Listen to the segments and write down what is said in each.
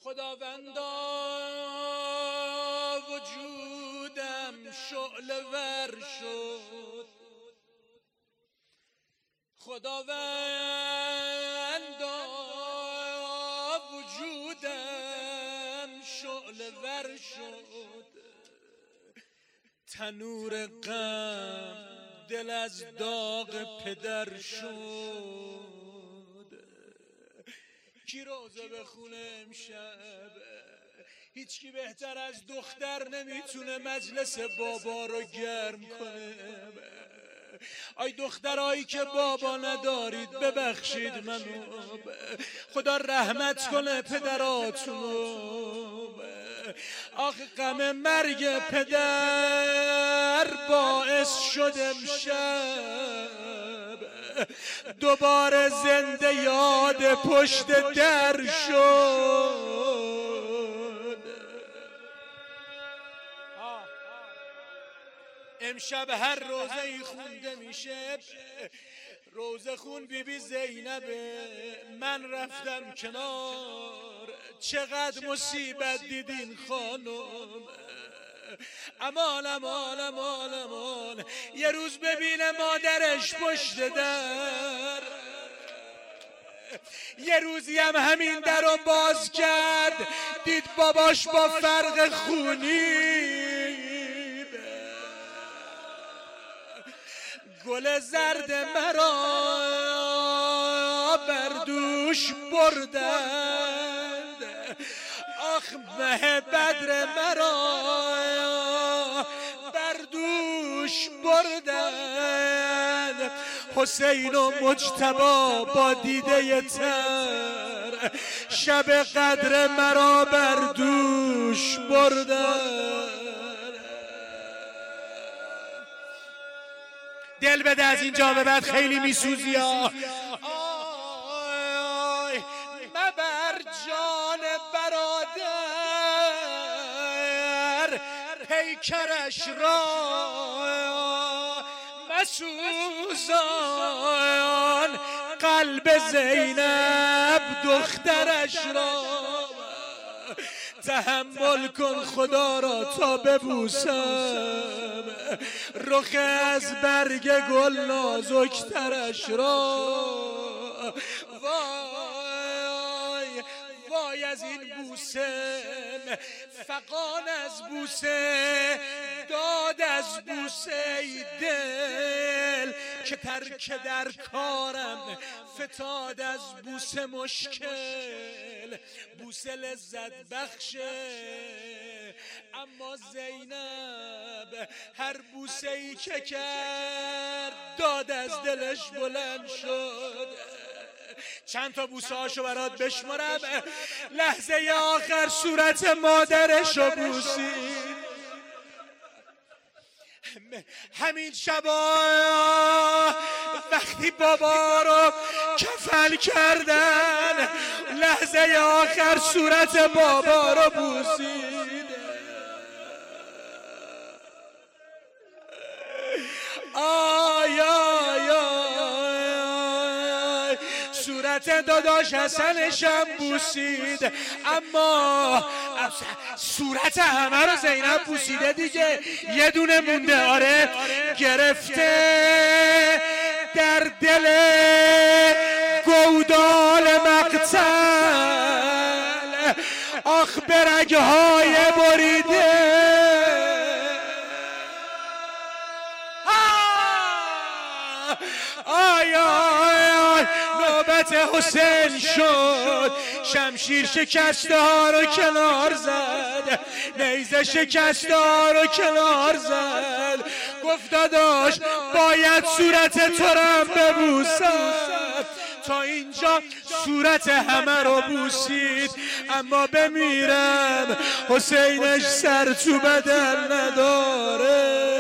خداوندا وجودم شعله ور شد، خداوندا وجودم شعله ور شد، تنور غم دل از داغ پدر شد. کی روزه بخونه امشب؟ هیچکی بهتر از دختر نمیتونه مجلس بابا رو گرم کنه. آی دخترایی که بابا ندارید ببخشید منو، خدا رحمت کنه پدراتونو. آخه غم مرگ پدر باعث شد امشب دوباره زنده یاد پشت در شد. امشب هر روزه ای خونده میشه، روزه خون بی زینبه. من رفتم کنار، چقدر مصیبت دیدین خانم. امان امان امان امان، یه روز ببینه مادرش پشت در، یه روزی هم همین در رو باز کرد دید باباش با فرق خونی گل زرد مرا بر دوش بردند. آخ مه بدر مرا بر دوش بردند. حسین و مجتبی با دیده تر شب قدر مرا بر دوش بردند. دل بده از اینجا به بعد خیلی میسوزی ها. مبر جان برادر پیکرش را، مسوزان قلب زینب دخترش را. تحمل کن خدا را تا ببوسم رخ از برگ گل نازکترش را. وای وای از این بوسه، فغان از بوسه، داد از بوسه ای دل که ترک در کارم فتاد از بوسه مشکل. بوسه لذت بخشه اما زینب هر بوسه ای که کرد داد از دلش بلند شد. چند تا بوسه هاشو برات بشمارم. لحظه آخر صورت مادرشو بوسید. همین شبا وقتی بابا رو کفن کردن لحظه آخر صورت بابا رو بوسید. آی آی آی صورت داداش حسنشم بوسید، اما صورت همه رو زینب بوسیده دیگه. یه دونه مونده. آره گرفته در دل گودال مقتل، آخ برگهای بریده. آی آی نوبت حسین شد. شمشیر شکسته ها رو کنار زد، نیزه شکسته ها رو کنار زد. گفت داداش باید صورت تو رو ببوسم. تا اینجا صورت همه رو بوسید، اما بمیرم حسینش سر تو بدن نداره.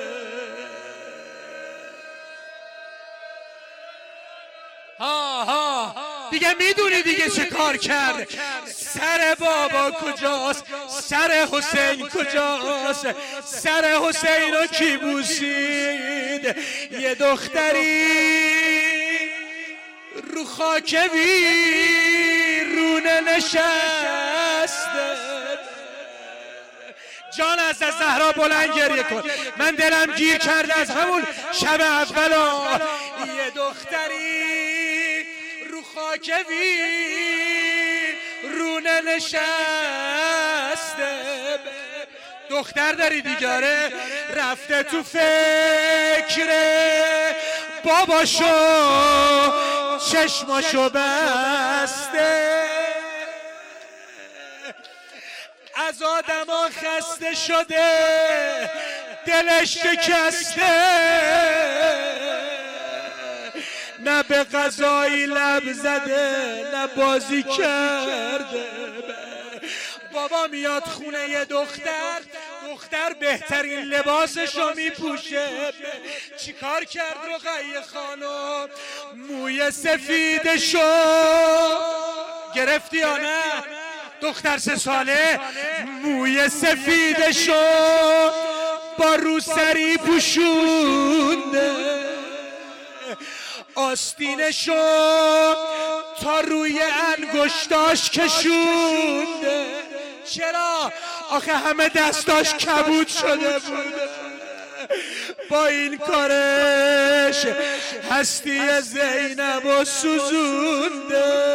دیگه میدونی دیگه چه کار کرد. سر بابا کجاست؟ سر حسین کجاست؟ سر حسین رو کی بوسید؟ یه دختری رو خاک ویرونه نشست، جان از زهرا بلند گریه کن. من دلم گیر کرده از همون شب اولا. یه دختری رو خاک رونه نشسته. دختر داری دیگاره رفته تو فکر باباشو چشماشو بسته. از آدما خسته شده دلش شکسته. نه به غذایی لب زده نه بازی کرده. بابا میاد خونه یه دختر بهترین لباسشو میپوشه. چیکار کرد رقیه خانم؟ موی سفیدشو گرفتی یا نه؟ دختر 3 ساله موی سفیدشو با روسری پوشونده. آستینشو تا روی انگشتاش کشونده. چرا؟ آخه همه دستاش کبود شده بود. با این کارش هستی زینبو سوزونده.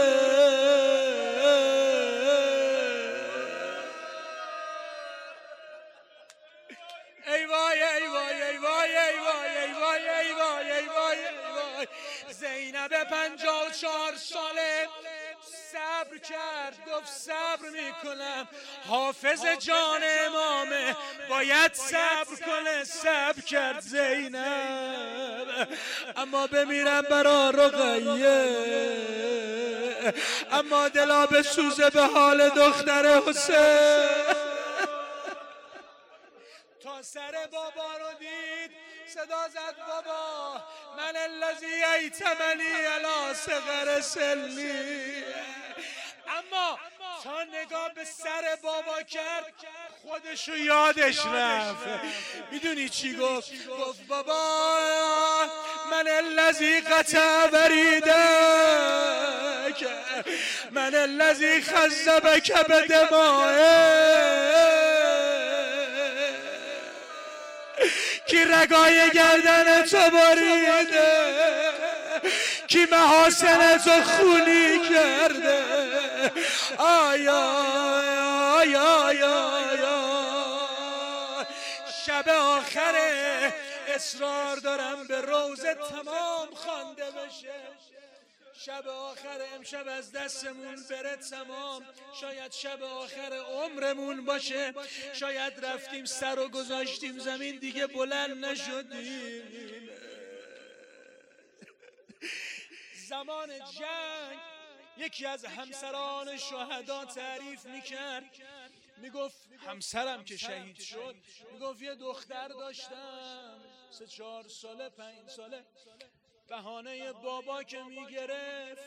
ای وای ای وای ای وای ای وای ای وای ای وای ای وای ای وای. زینب 54 ساله صبر کرد، گفت صبر میکنم. حافظ جان امامه باید صبر کنه. صبر کرد زینب اما بمیرم برا رقیه. اما دلا به سوزه به حال دختر حسین. تا سر بابا رو دید صدا زد بابا من الذی ایتمنی علی صغر سنی. اما تا نگاه به سر بابا کرد خودشو یادش رفت. میدونی چی گفت؟ گفت بابا من الذی قطع وریدک من الذی خذبک بدمائه. کی رگای گردن تو بریده، کی محاسن تو خونی کرده. آیا آیا آیا شب آخره اصرار دارم به روزه تمام خوانده بشه. شب آخر امشب از دستمون بره تمام. شاید شب آخر عمرمون باشه. شاید رفتیم سر و گذاشتیم زمین دیگه بلند نشدیم. زمان جنگ یکی از همسران شهدا تعریف میکرد. میگفت همسرم که شهید شد میگفت یه دختر داشتم 3-4 ساله 5 ساله. بهانه بابا که میگرفت.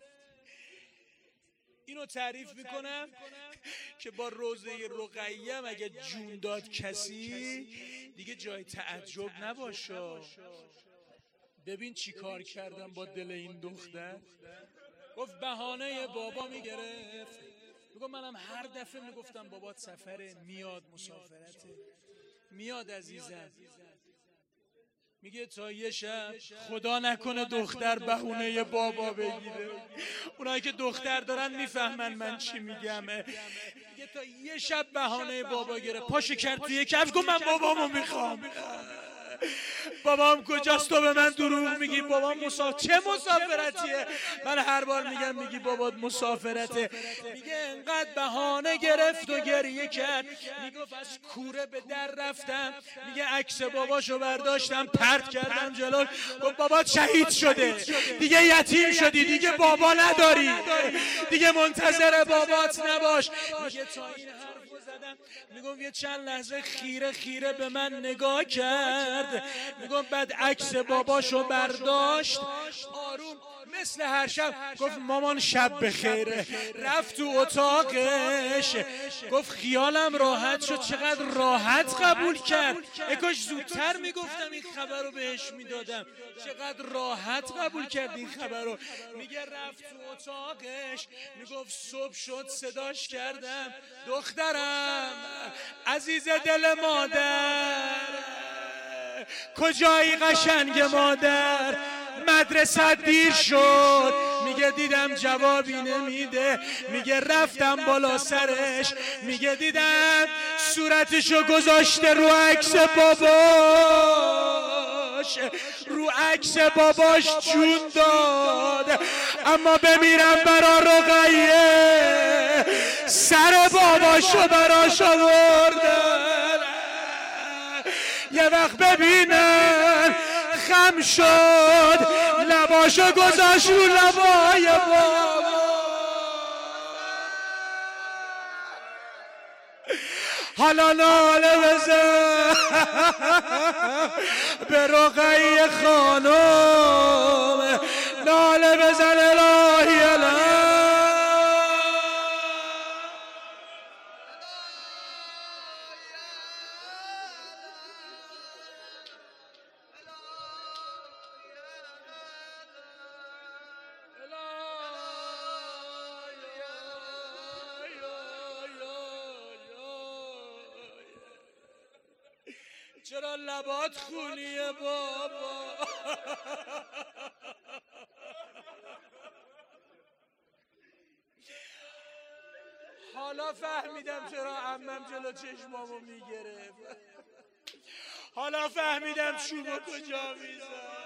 اینو تعریف میکنم که با روزه رقیه اگه جون داد کسی دیگه جای تعجب نباشه. ببین چی کار کردم با دل این دختر. گفت بهانه بابا میگرفت. میگم منم هر دفعه میگفتم بابات سفره، میاد مسافرته، میاد عزیزم. میگه تا یه شب خدا نکنه دختر بهونه بابا بگیره. اونایی که دختر دارن میفهمن من چی میگم. میگه تا یه شب بهانه بابا گرفت، پاشو کرد توی کفش گفت من بابامو میخوام. بابام کجاست؟ تو به من دروغ میگی. بابام چه مسافرتیه؟ من هر بار میگم میگی بابات مسافرته. میگه انقدر بهانه گرفت و گریه کرد. میگفت از کوره به در رفتم. میگه عکس باباشو برداشتم پرت کردم جلوش. گفت بابات شهید شده، دیگه یتیم شدی، دیگه بابا نداری، دیگه منتظر بابات نباش. میگه تا این حرفو زدم. میگم یه چند لحظه خیره خیره به من نگاه کرد. میگم بعد عکس باباشو برداشت آروم مثل هر شب گفت مامان شب بخیره. رفت تو اتاقش گفت خیالم راحت شد. چقدر راحت قبول کرد. کاش زودتر میگفتم این خبر رو بهش میدادم. چقدر راحت قبول کرد این خبر رو. میگه رفت تو اتاقش میگفت صبح شد صداش کردم دخترم عزیز دل مادر کجایی قشنگ مادر مدرسه دیر شد. میگه دیدم جوابی نمیده. میگه رفتم بالا سرش. میگه دیدم صورتشو گذاشته رو عکس باباش. رو عکس باباش جون داد. اما بمیرم برا رقیه سر باباشو براش آوردن. یه وقت ببینن خم شد لباشو گذاشت رو لبای بابا. حالا ناله بزن به رقیه خانم ناله بزن الهی الهی. چرا لبات خونیه بابا؟ حالا فهمیدم چرا عمم جلو چشمامو میگرفت. حالا فهمیدم چوبو کجا میزد.